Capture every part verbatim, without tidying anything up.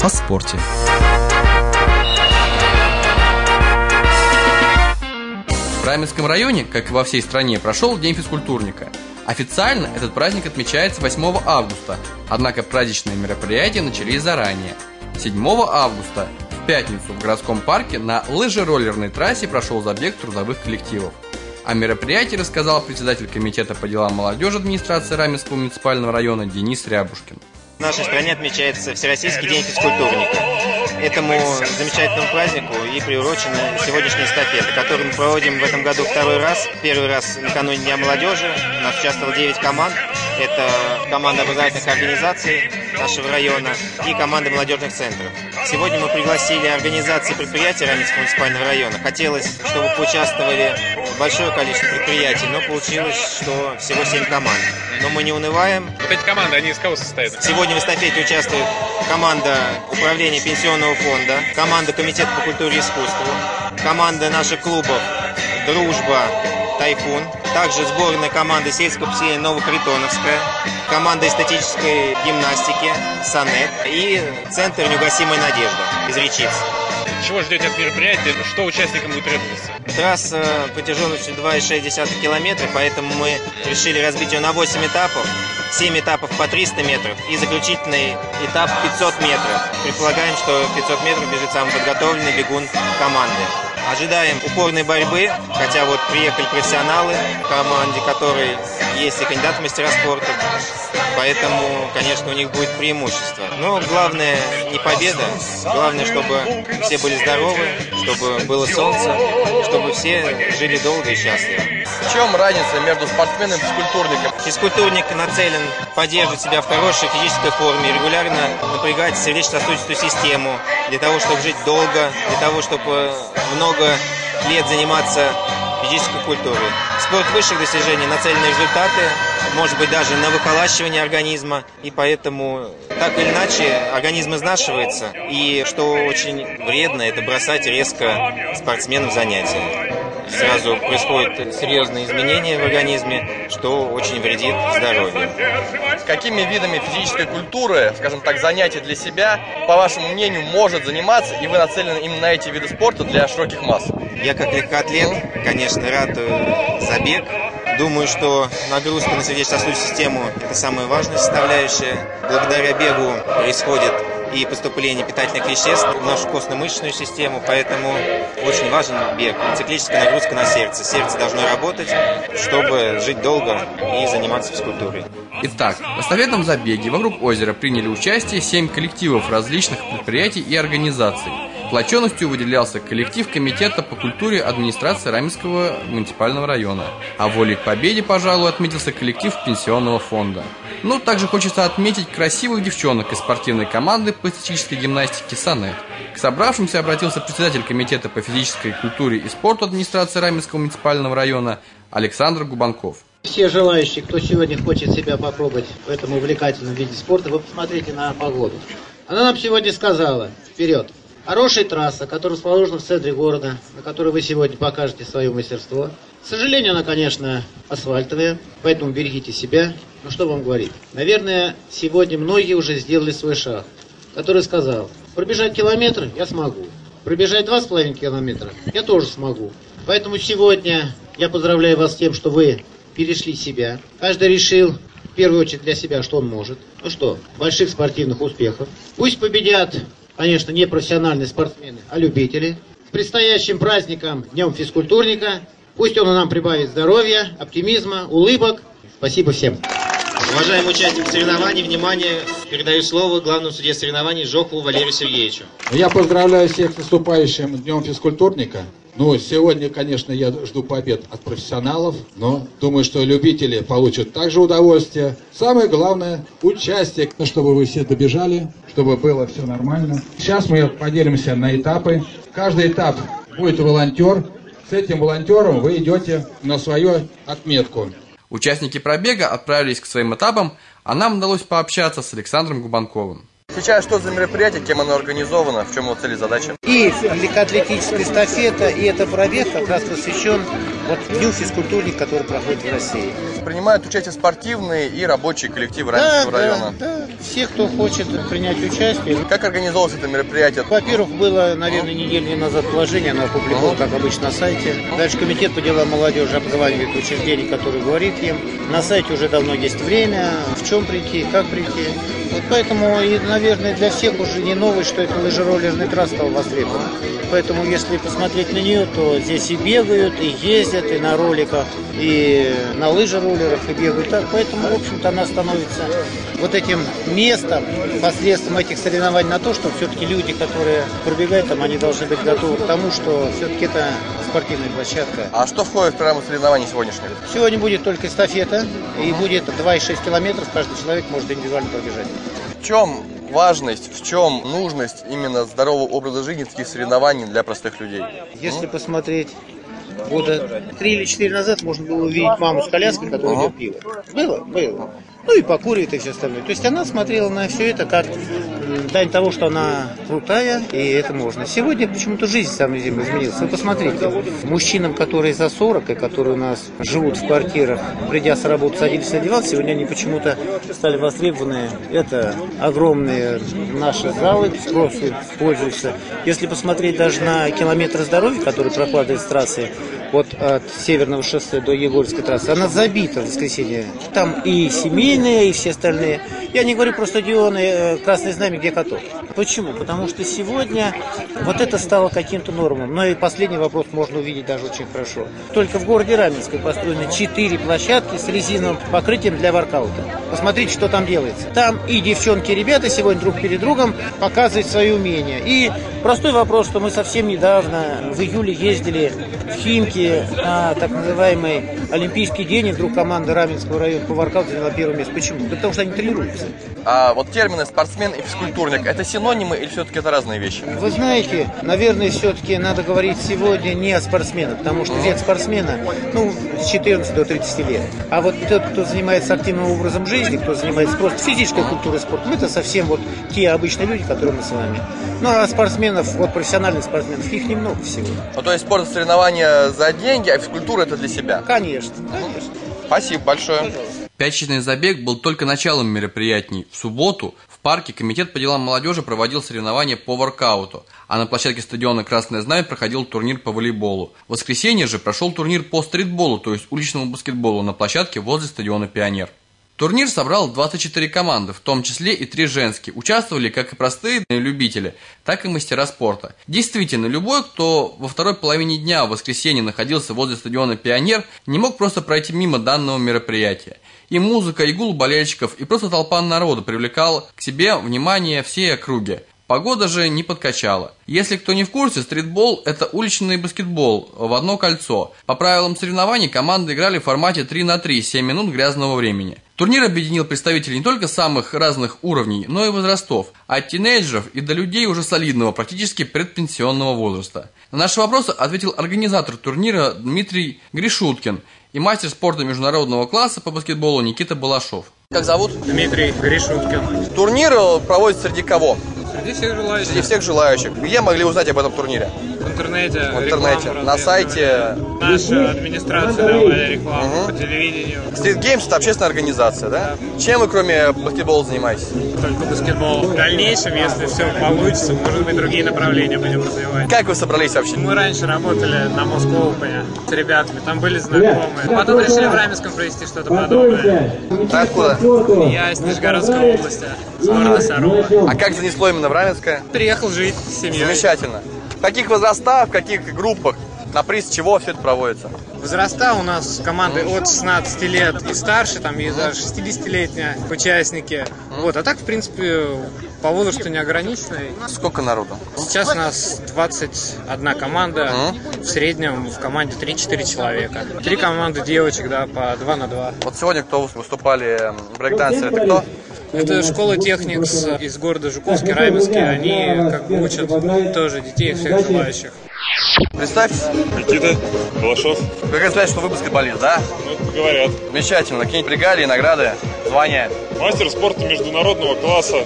о спорте. В Раменском районе, как и во всей стране, прошел День физкультурника. Официально этот праздник отмечается восьмого августа, однако праздничные мероприятия начались заранее. седьмого августа в пятницу в городском парке на лыжероллерной трассе прошел забег трудовых коллективов. О мероприятии рассказал председатель комитета по делам молодежи администрации Раменского муниципального района Денис Рябушкин. В нашей стране отмечается Всероссийский день физкультурника. Этому замечательному празднику и приурочена сегодняшняя эстафета, которую мы проводим в этом году второй раз. Первый раз накануне Дня молодежи. У нас участвовало девять команд. Это команда образовательных организаций нашего района и команда молодежных центров. Сегодня мы пригласили организации предприятий Раменского муниципального района. Хотелось, чтобы поучаствовали большое количество предприятий, но получилось, что всего семь команд. Но мы не унываем. Вот эти команды, они из кого состоят? Сегодня в эстафете участвует команда управления пенсионного фонда, команда комитета по культуре и искусству, команда наших клубов «Дружба», «Тайфун», также сборная команда сельского поселения Новохаритоновская, команда эстетической гимнастики «Сонет» и центр «Неугасимая надежда» из Речиц. Чего ждете от мероприятия? Что участникам будет требоваться? Трасса протяженностью два и шесть десятых километра, поэтому мы решили разбить ее на восемь этапов. семь этапов по триста метров и заключительный этап пятьсот метров. Предполагаем, что пятьсот метров бежит самый подготовленный бегун команды. Ожидаем упорной борьбы, хотя вот приехали профессионалы в команде, которые есть и кандидаты в мастера спорта, поэтому, конечно, у них будет преимущество. Но главное не победа, главное, чтобы все были здоровы, чтобы было солнце, чтобы все жили долго и счастливо. В чем разница между спортсменом и физкультурником? Физкультурник нацелен поддерживать себя в хорошей физической форме, регулярно напрягать сердечно-сосудистую систему для того, чтобы жить долго, для того, чтобы много лет заниматься физической культурой. Спорт высших достижений нацелен на результаты, может быть, даже на выколачивание организма, и поэтому так или иначе организм изнашивается, и что очень вредно, это бросать резко спортсменов занятия. Сразу происходят серьезные изменения в организме, что очень вредит здоровью. Какими видами физической культуры, скажем так, занятий для себя, по вашему мнению, может заниматься, и вы нацелены именно на эти виды спорта для широких масс? Я как легкоатлет, конечно, ратую забег. Думаю, что нагрузка на сердечно-сосудистую систему – это самая важная составляющая. Благодаря бегу происходит и поступление питательных веществ в нашу костно-мышечную систему, поэтому очень важен бег. Циклическая нагрузка на сердце. Сердце должно работать, чтобы жить долго и заниматься физкультурой. Итак, в эстафетном забеге вокруг озера приняли участие семь коллективов различных предприятий и организаций. Сплоченностью выделялся коллектив комитета по культуре администрации Раменского муниципального района. А волей к победе, пожалуй, отметился коллектив пенсионного фонда. Ну, также хочется отметить красивых девчонок из спортивной команды по эстетической гимнастике «Сонет». К собравшимся обратился председатель комитета по физической культуре и спорту администрации Раменского муниципального района Александр Губанков. Все желающие, кто сегодня хочет себя попробовать в этом увлекательном виде спорта, вы посмотрите на погоду. Она нам сегодня сказала: вперед! Хорошая трасса, которая расположена в центре города, на которой вы сегодня покажете свое мастерство. К сожалению, она, конечно, асфальтовая, поэтому берегите себя. Но что вам говорить? Наверное, сегодня многие уже сделали свой шаг, который сказал: пробежать километр я смогу, пробежать два с половиной километра я тоже смогу. Поэтому сегодня я поздравляю вас с тем, что вы перешли себя. Каждый решил в первую очередь для себя, что он может. Ну что, больших спортивных успехов. Пусть победят, конечно, не профессиональные спортсмены, а любители. С предстоящим праздником, Днем физкультурника. Пусть он нам прибавит здоровья, оптимизма, улыбок. Спасибо всем. Уважаемые участники соревнований, внимание, передаю слово главному судье соревнований Жохову Валерию Сергеевичу. Я поздравляю всех с наступающим Днем физкультурника. Ну, сегодня, конечно, я жду побед от профессионалов, но думаю, что любители получат также удовольствие. Самое главное – участие, чтобы вы все добежали, чтобы было все нормально. Сейчас мы поделимся на этапы. Каждый этап будет волонтер. С этим волонтером вы идете на свою отметку. Участники пробега отправились к своим этапам, а нам удалось пообщаться с Александром Губанковым. Сейчас что за мероприятие, кем оно организовано, в чем его цель и задача? И легкоатлетическая эстафета, и это пробег как раз посвящен вот Дню физкультурника, который проходит в России. принимают участие спортивные и рабочие коллективы Раменского да, района. Да, да, все, кто хочет принять участие. Как организовалось это мероприятие? Во-первых, было, наверное, неделю назад положение, оно опубликовано, как обычно, на сайте. Дальше комитет по делам молодежи обзванивает учреждений, которые говорит им. На сайте уже давно есть время, в чем прийти, как прийти. Вот поэтому, и, наверное, для всех уже не новость, что это лыжероллерный трасс стал востребован. Поэтому, если посмотреть на нее, то здесь и бегают, и ездят, и на роликах, и на лыжероллерах, и бегают так. Поэтому, в общем-то, она становится вот этим местом, посредством этих соревнований на то, что все-таки люди, которые пробегают там, они должны быть готовы к тому, что все-таки это спортивная площадка. А что входит в программу соревнований сегодняшних? Сегодня будет только эстафета, и будет два и шесть километров, каждый человек может индивидуально пробежать. В чем важность, в чем нужность именно здорового образа жизни таких соревнований для простых людей? Если ну? посмотреть года три или четыре назад, можно было увидеть маму с коляской, которая ага. идет пиво. Было? Было. Ну и покуривает и все остальное. То есть она смотрела на все это как дань того, что она крутая, и это можно. Сегодня почему-то жизнь самой земли изменилась. Вы посмотрите, мужчинам, которые за сорок, и которые у нас живут в квартирах, придя с работы, садились на диван, сегодня они почему-то стали востребованы. Это огромные наши залы, спросу пользуются. Если посмотреть даже на километр здоровья, который прокладывает с трассы, вот от Северного шоссе до Егорской трассы, она забита в воскресенье. Там и семейные, и все остальные. Я не говорю про стадионы Красное Знамя, где каток. Почему? Потому что сегодня вот это стало каким-то нормом. Но и последний вопрос можно увидеть даже очень хорошо. Только в городе Раменской построены четыре площадки с резиновым покрытием для воркаута. Посмотрите, что там делается. Там и девчонки, и ребята сегодня друг перед другом показывают свои умения. И простой вопрос, что мы совсем недавно в июле ездили в Химки на так называемый Олимпийский день, и вдруг команда Раменского района по воркауту заняла первое место. Почему? Да потому что они тренируются. А вот термины спортсмен и физкультурник — это синонимы или все-таки это разные вещи? Вы знаете, наверное, все-таки надо говорить сегодня не о спортсменах, потому что век спортсмена, ну, с четырнадцати до тридцати лет. А вот тот, кто занимается активным образом жизни, кто занимается просто физической культурой, спортом, это совсем вот те обычные люди, которые мы с вами. Ну, а спортсменов, вот профессиональных спортсменов, их немного всего. Ну, то есть спорт, соревнования за деньги, а физкультура — это для себя? Конечно, конечно. Спасибо большое. Пожалуйста. Пятичный забег был только началом мероприятий. В субботу в парке комитет по делам молодежи проводил соревнования по воркауту, а на площадке стадиона Красное Знамя проходил турнир по волейболу. В воскресенье же прошел турнир по стритболу, то есть уличному баскетболу, на площадке возле стадиона Пионер. Турнир собрал двадцать четыре команды, в том числе и три женские. Участвовали как и простые любители, так и мастера спорта. Действительно, любой, кто во второй половине дня в воскресенье находился возле стадиона Пионер, не мог просто пройти мимо данного мероприятия. И музыка, и гул болельщиков, и просто толпа народа привлекала к себе внимание всей округи. Погода же не подкачала. Если кто не в курсе, стритбол – это уличный баскетбол в одно кольцо. По правилам соревнований команды играли в формате три на три, семь минут грязного времени. Турнир объединил представителей не только самых разных уровней, но и возрастов. От тинейджеров и до людей уже солидного, практически предпенсионного возраста. На наши вопросы ответил организатор турнира Дмитрий Гришуткин и мастер спорта международного класса по баскетболу Никита Балашов. Как зовут? Дмитрий Гришуткин. Турнир проводится среди кого? Среди всех желающих. Среди всех желающих. Где могли узнать об этом турнире? В интернете. В интернете. На сайте. Наша администрация давала рекламу угу. по телевидению. Street Games — это общественная организация, да? да? Чем вы кроме баскетбола занимаетесь? Только баскетбол. В дальнейшем, если все получится, может быть, другие направления будем развивать. Как вы собрались вообще? Мы раньше работали на Moscow Open с ребятами, там были знакомые. Потом решили в Раменском провести что-то подобное. Ты откуда? Я из Нижегородской области, с города Сарова. А как занесло именно в Раменское? Приехал жить с семьей. Замечательно. В каких возрастах, в каких группах, на приз чего все это проводится? Возраста у нас команды от шестнадцати лет и старше, там есть даже шестидесятилетние участники. Вот, а так, в принципе, по возрасту не ограниченный. Сколько народу? Сейчас у нас двадцать одна команда, в среднем в команде три-четыре человека. Три команды девочек, да, по два на два. Вот сегодня кто выступали брейкдансеры, это кто? Это школа Техникс из города Жуковский, Раменский. Они как бы учат тоже детей всех желающих. Представьтесь. Никита Балашов. Как сказать, что вы баскетболист, да? Ну, говорят. Замечательно. Какие-нибудь регалии, награды, звания? Мастер спорта международного класса.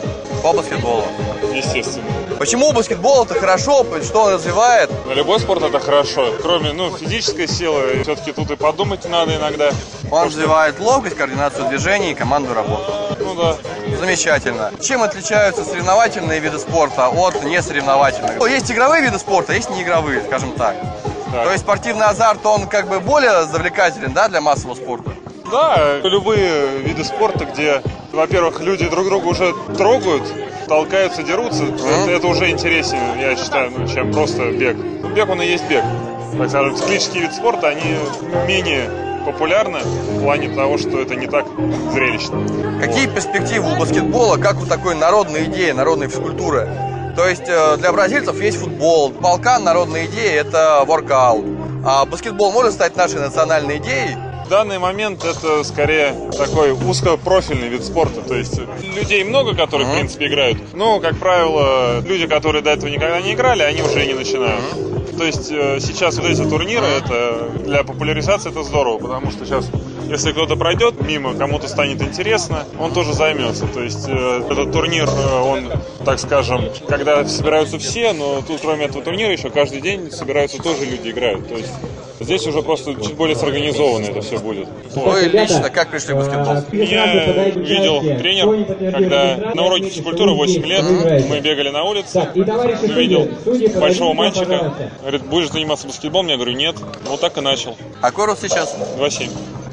По баскетболу. Естественно. Почему баскетбол это хорошо, что он развивает? На любой спорт это хорошо. Кроме, ну, физической силы, все-таки тут и подумать надо иногда. Он развивает ловкость, координацию движений и командную работу. Ну да. Замечательно. Чем отличаются соревновательные виды спорта от несоревновательных? Есть игровые виды спорта, есть неигровые, скажем так. Так. То есть спортивный азарт, он как бы более завлекателен, да, для массового спорта? Да, любые виды спорта, где, во-первых, люди друг друга уже трогают, толкаются, дерутся, mm-hmm. это, это уже интереснее, я считаю, ну, чем просто бег. Бег, он и есть бег. Так скажем, циклические виды спорта, они менее популярны в плане того, что это не так зрелищно. Какие перспективы у баскетбола, как у такой народной идеи, народной физкультуры? То есть для бразильцев есть футбол, Балкан, народная идея – это воркаут. А баскетбол может стать нашей национальной идеей? В данный момент это скорее такой узкопрофильный вид спорта. То есть людей много, которые, uh-huh. в принципе, играют. Но, как правило, люди, которые до этого никогда не играли, они уже и не начинают. Uh-huh. То есть сейчас вот эти турниры, это для популяризации это здорово, потому что сейчас, если кто-то пройдет мимо, кому-то станет интересно, он тоже займется. То есть этот турнир, он, так скажем, когда собираются все, но тут кроме этого турнира еще каждый день собираются тоже люди играют. То есть здесь уже просто чуть более сорганизованно это все будет. Вы лично как пришли в баскетбол? Меня видел тренер, когда на уроке физкультуры восемь лет, мы бегали на улице, увидел большого мальчика, говорит, будешь заниматься баскетболом? Я говорю, нет. Вот так и начал. А какой рост сейчас? два семь.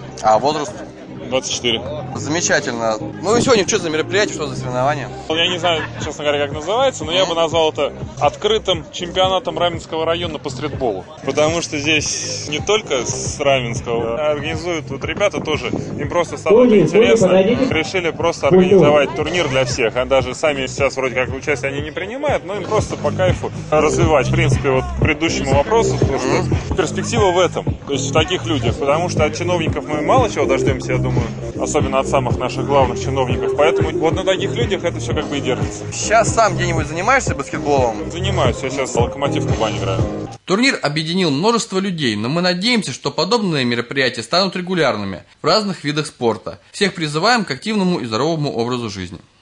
А возраст? двадцать четыре. Замечательно. Ну и сегодня что за мероприятие, что за соревнования? Я не знаю, честно говоря, как называется, но я бы назвал это открытым чемпионатом Раменского района по стритболу. Потому что здесь не только с Раменского, а организуют вот ребята тоже. Им просто стало интересно. Решили просто организовать турнир для всех. А даже сами сейчас вроде как участие они не принимают, но им просто по кайфу развивать. В принципе, вот к предыдущему вопросу, что перспектива в этом. То есть в таких людях. Потому что от чиновников мы мало чего дождемся, я думаю. Особенно от самых наших главных чиновников. Поэтому вот на таких людях это все как бы и держится. Сейчас сам где-нибудь занимаешься баскетболом? Занимаюсь. Я сейчас Локомотив Кубань играю. Турнир объединил множество людей, но мы надеемся, что подобные мероприятия станут регулярными в разных видах спорта. Всех призываем к активному и здоровому образу жизни.